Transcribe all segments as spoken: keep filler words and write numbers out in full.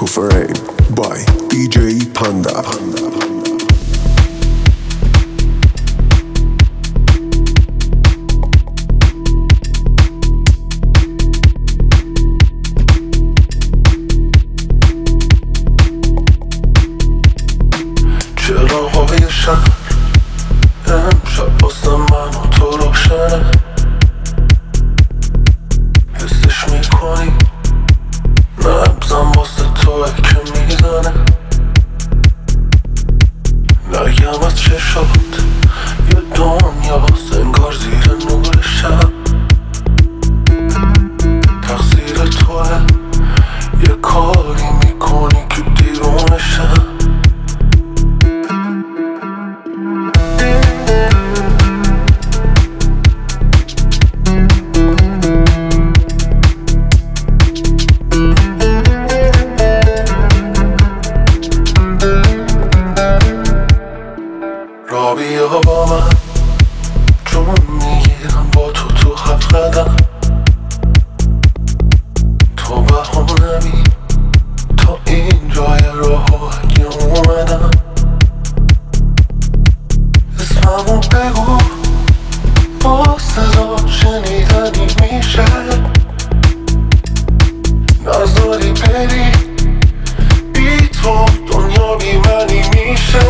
Frame by دی جی Panda. چراغ‌های شهر امشب واسه من و تو روشنه، حسش میکنی نبزم واسه توه که میزنه، نگم از چشات یه دنیاست انگار زیر نور شب، تقصیر توه یه کاری میکنی که دیرونشه. بیا با من جون میگیرم با تو تو هفت قدم، تو بهانمی تا این جای راه اگه اومدم، اسممو بگو با صدا شنیدنی میشه، نذاری بری بی تو دنیا بی منی میشه.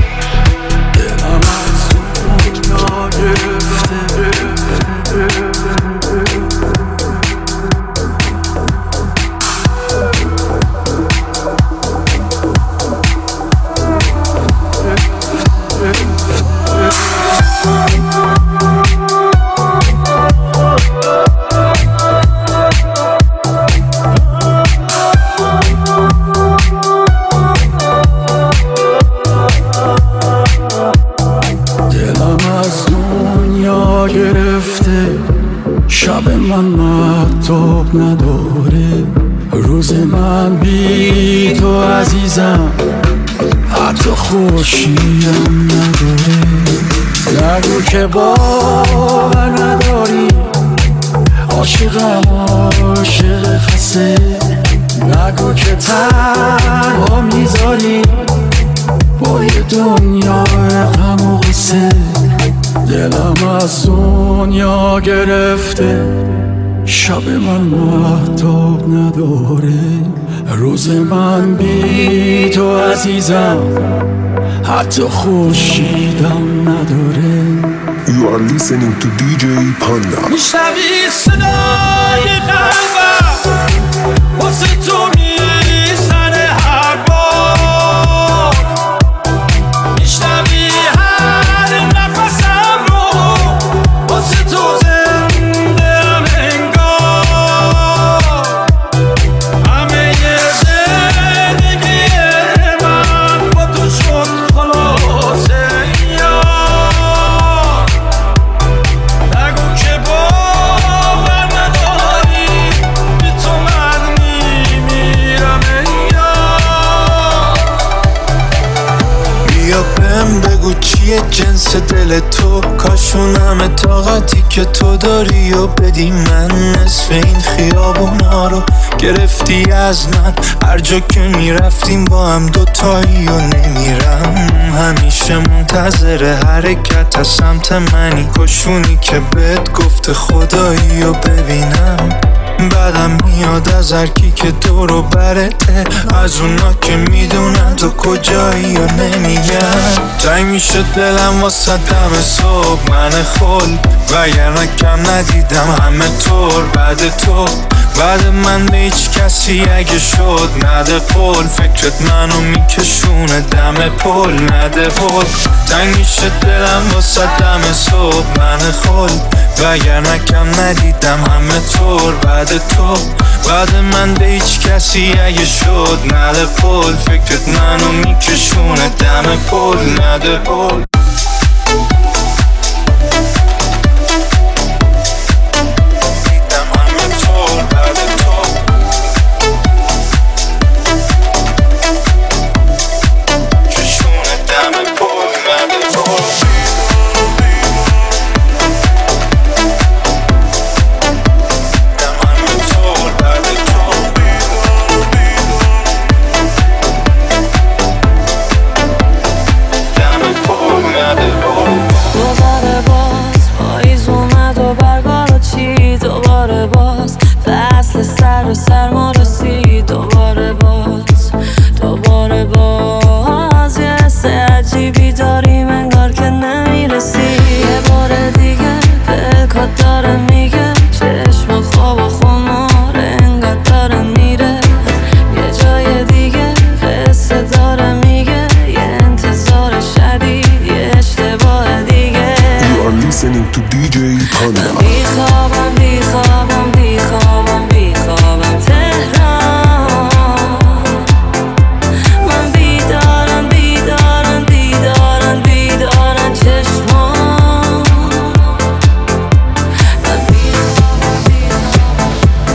شب من مهتاب نداره، روز من بی تو عزیزم حتی خورشیدم نداره. نگو که باور نداری عاشقم عاشق خسته، نگو که تنها میذاری با یه دنیای غم و غصه. دلم از دنیا گرفته، شب من مهتاب نداره، روز من بی تو عزیزم حتی خورشیدم نداره. You are listening to دی جی Panda. میشنوی صدای قلبم واسه تو میزنه هر بار، میشنوی هر نفسم رو واسه تو زنده‌ام انگار، همه زندگی من با تو شد خلاصه یار. نگو که باور نداری بی تو من میمیرم یار. بیا بهم بگو چیه جنس دل تو، کاشون همه طاقتی که تو داری و بدی من، نصف این خیابونا رو گرفتی از من، هر جا که میرفتیم با هم دوتایی و نمیرم، همیشه منتظر حرکت از سمت منی، کاشونی که بهت گفته خدایی و ببینم. بعدم میاد از هرکی که دورو برته، از اونا که میدونن تو کجایی و نمیگن. تنگ میشه دلم واسه دم صبح من خل، وگرنه کم ندیدم همه طور بعد تو، بعد من به هیچ کسی اگه شد نده قول، فکرت منو میکشونه دم پل نده پل. تنگ میشه دلم واسه دم صبح من خل، وگرنه کم ندیدم همه طور بعد تو، بعد من به هیچ کسی اگه شد نده قول، فکرت منو میکشونه دم پل نده پل. listening to دی جی Panda. بیخوابم بیخوابم بیخوابم بیخوابم تهران، من بیدارم بیدارم بیدارم بیدارم چشمان، من بیخوابم بیخوابم.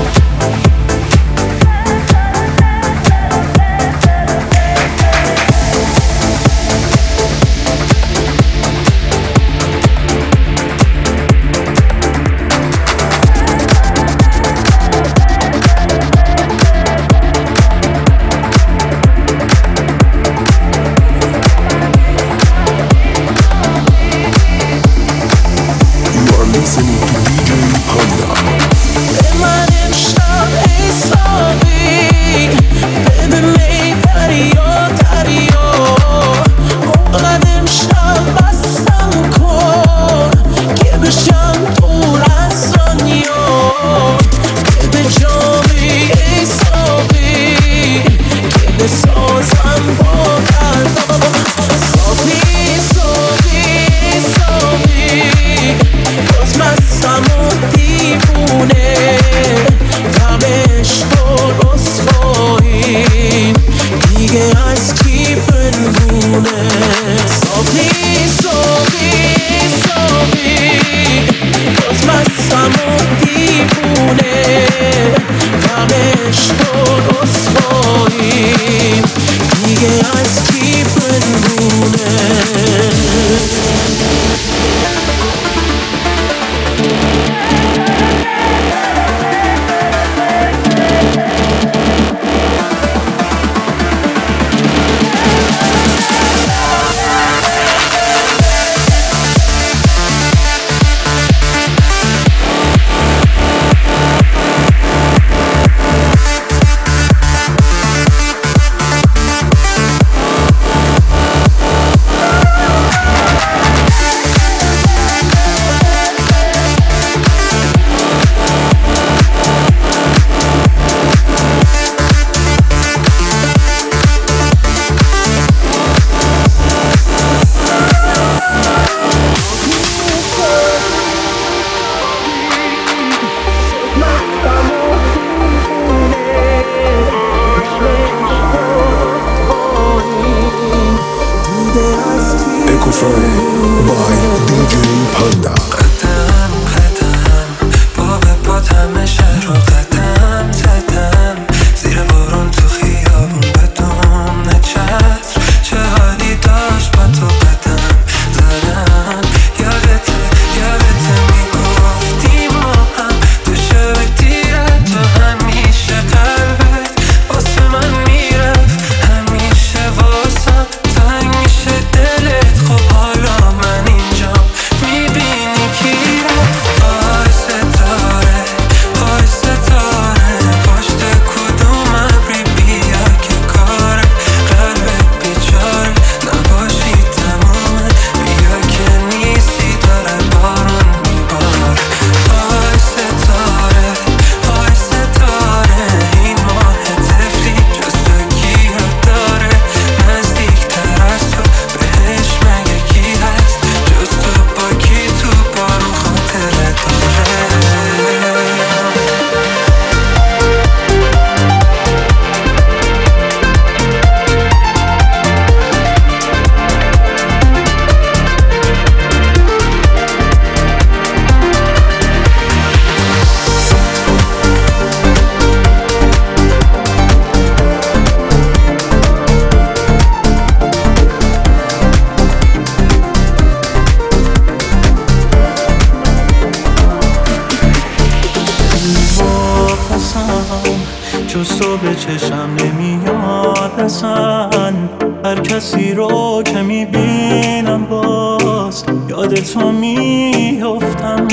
به چشم نمیاد اصلا، هر کسی رو که میبینم باز یاد تو میافتم.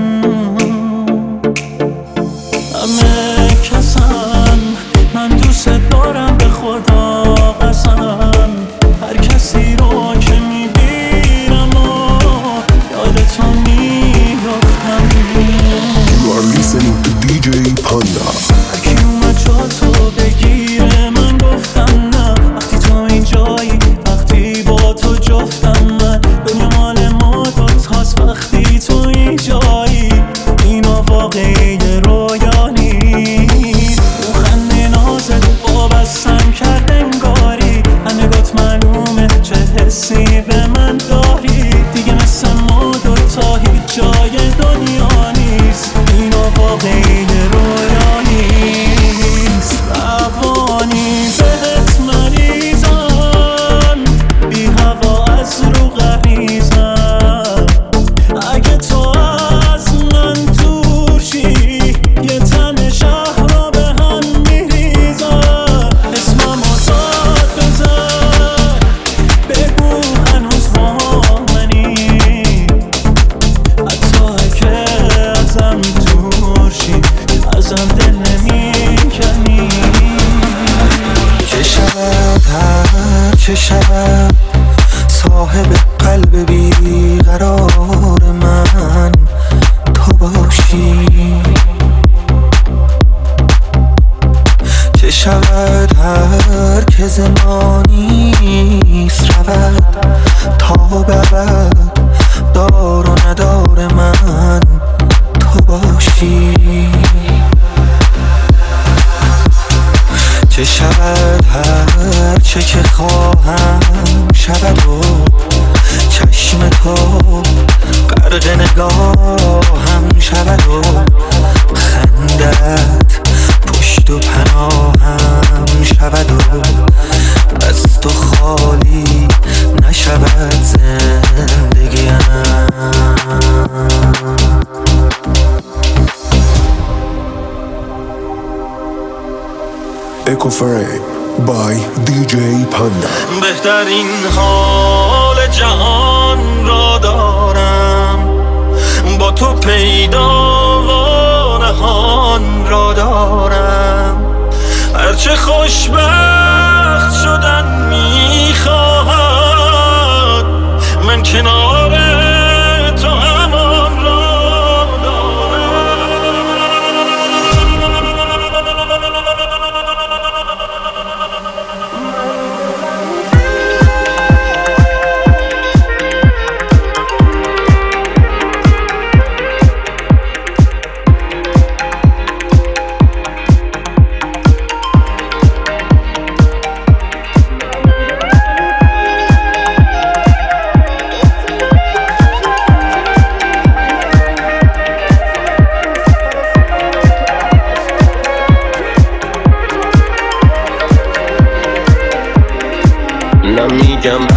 همه کسن من دوست دارم به خدا قسم، هر کسی رو که میبینم یاد تو میافتم. You are listening to دی جی Panda. هرکی اومد جا تو بگیره من گفتم نه، وقتی تو اینجایی وقتی با تو جفتم من، دنیا مال ما دوتاست وقتی تو عشقی به من داری دیگه مثل ما دوتا هیچ جای دنیا نیست. اینا واقعی رویا نیست. روانی بهت مریضم بی هوا از رو غریزم. اگه تو از من دورشی یه تن شهر را به هم میریزم. اسمم آزاد بزن بگو هنوز با منی. حتی که ازم دورشی ازم دل نمیکنی. چه شود هر چه شود صاحب قلب بیقرار من تو باشی. چه شود هر که زمانیست رود تا برد دار و ندار من تو باشی. چه شود هر چه که خواهم شود و چشم تو غرق نگاهم شود و خندت پشت و پناهم شود و از تو خالی نشود زندگیم. Echo Frame by دی جی Panda. بهترین حال جهان را دارم با تو پیدا و نهان را دارم. هرچه خوشبخت شدن میخواهد من کنار تو همان را دارم. نمیگم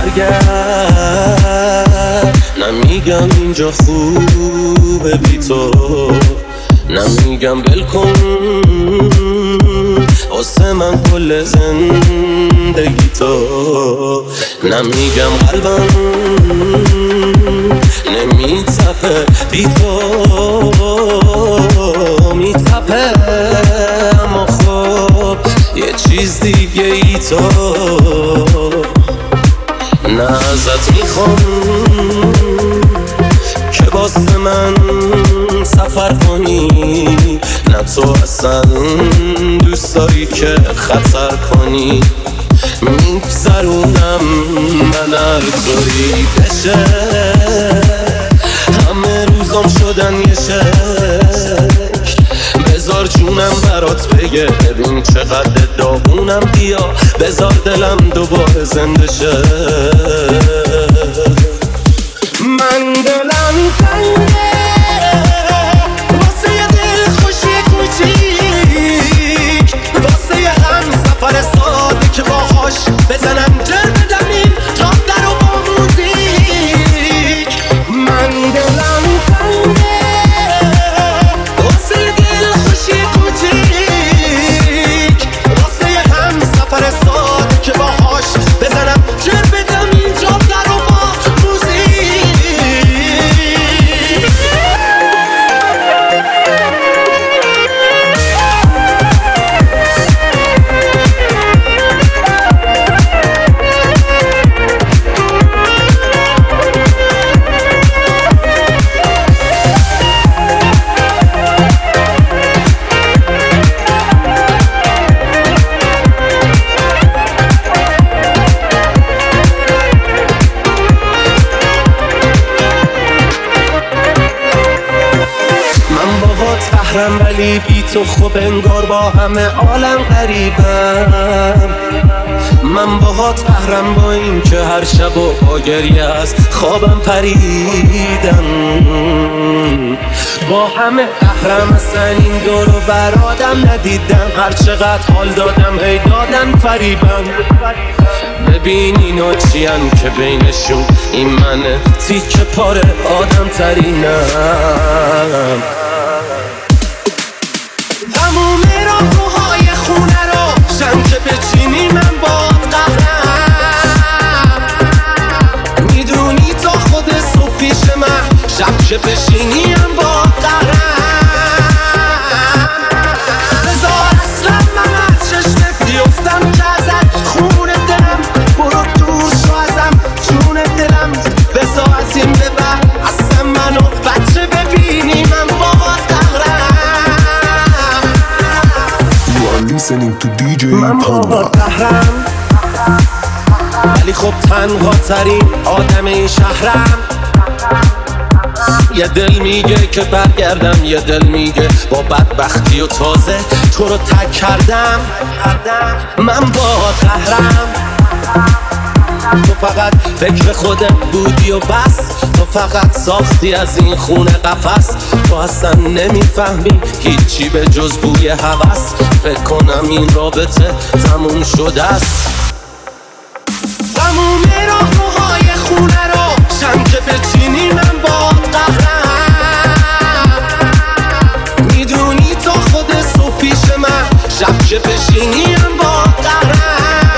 برگرد نمیگم اینجا خوبه بی تو نمیگم بلکن واسه من کل زندگی تو نمیگم قلبم نمیتپه بی تو میتپه اما خب یه چیز دیگه ای تو نه ازت میخوام که واسه من سفر کنی نه تو اصلا دوست داری که خطر کنی میگذرونم من هر طوری بشه همه روزام شدن یه شک بذار جونم برات بگه ببین چقدر داغونم بیا بذار دلم دوباره زنده شه من دلم تنگه واسه یه دل خوشی کوچیک واسه یه هم سفر ساده که باهاش بزنم جر بدم این راه در و با موزیک من دلم تنگه واسه یه دل خوشی کوچیک واسه یه هم سفر ساده که باهاش بزنم جر بدم این راه در و با ولی بی تو خوب انگار با همه عالم غریبم من باهات قهرم با این که هر شب و با گریه از خوابم پریدم، با همه قهرم اصلا این دور و بر آدم ندیدم، هر چقدر حال دادم هی دادن فریبم. ببین اینا چیان که بینشون این منه تیکه پاره آدم ترینم. تموم راهروهای خونه رو شن که بچینی من باد قهرم، میدونی تا خود صبح پیش من شب که بشینی من باد قهرم. بذار اصلا من از چشمت بیفتم که ازت خون دلم، برو دور شو ازم جون دلم، بذار از این به بعد اصلا منو بچه ببینی من باد قهرم. Listening to دی جی من با قهرم، ولی خب تنها ترین آدم این شهرم. یه دل میگه که برگردم، یه دل میگه با بدبختی و تازه تو رو تک کردم. من با قهرم، تو فقط فکر خودت بودی و بس، تو فقط ساختی از این خونه قفس، تو اصلا نمیفهمی هیچی به جز بوی هوس. فکر کنم این رابطه تموم شده است. تموم راهروهای خونه رو شن که بچینی من باد قهرم، میدونی تا خود صبح پیش من شب که بشینی من باد قهرم.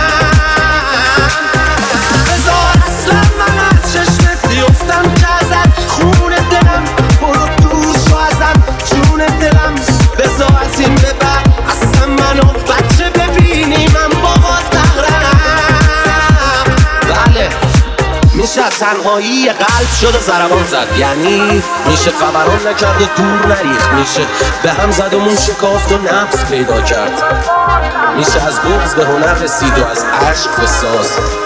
بذار اصلا من از چشمت بیفتم که ازت خون دلم، برو دور شو ازم جون دلم، بذار از این به بعد اصلا منو بچه ببینی من باد قهرم. بله میشه تنهایی قلب شد و ضربان زد، یعنی میشه خبران نکرد و دور نریخت، میشه به هم زد و مون شکافت و نفس پیدا کرد، میشه از بغض به هنر رسید و از عشق به ساز.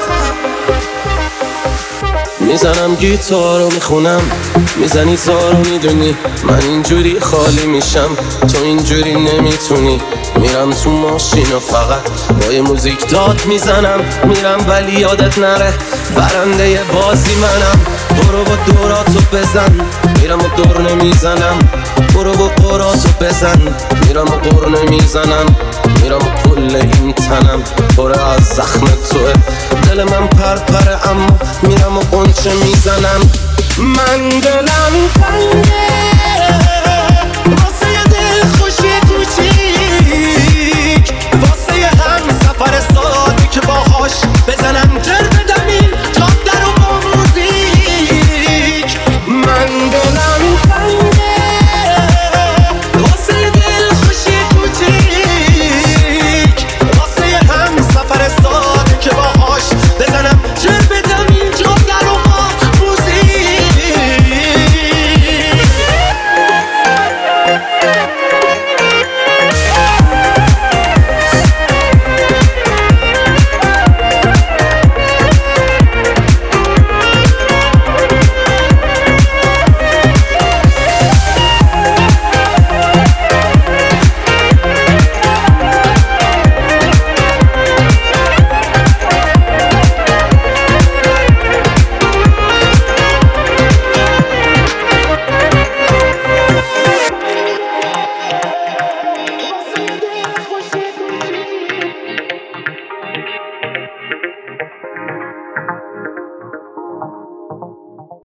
میزنم گیتار رو میخونم، میزنی زار رو میدونی من اینجوری خالی میشم، تو اینجوری نمیتونی. میرم تو ماشین و فقط با یه موزیک داد میزنم، میرم ولی یادت نره برنده بازی منم. برو با دوراتو بزن، میرم و دور نمیزنم، برو با قراتو بزن، میرم و قر نمیزنم، میرم و کل این تنم پره از زخم توه، دل من پرپره اما میرم و قنچه میزنم. من دلم تنگه واسه یه دل خوشی کوچیک، واسه یه هم سفر سادی که باهاش بزنم گرد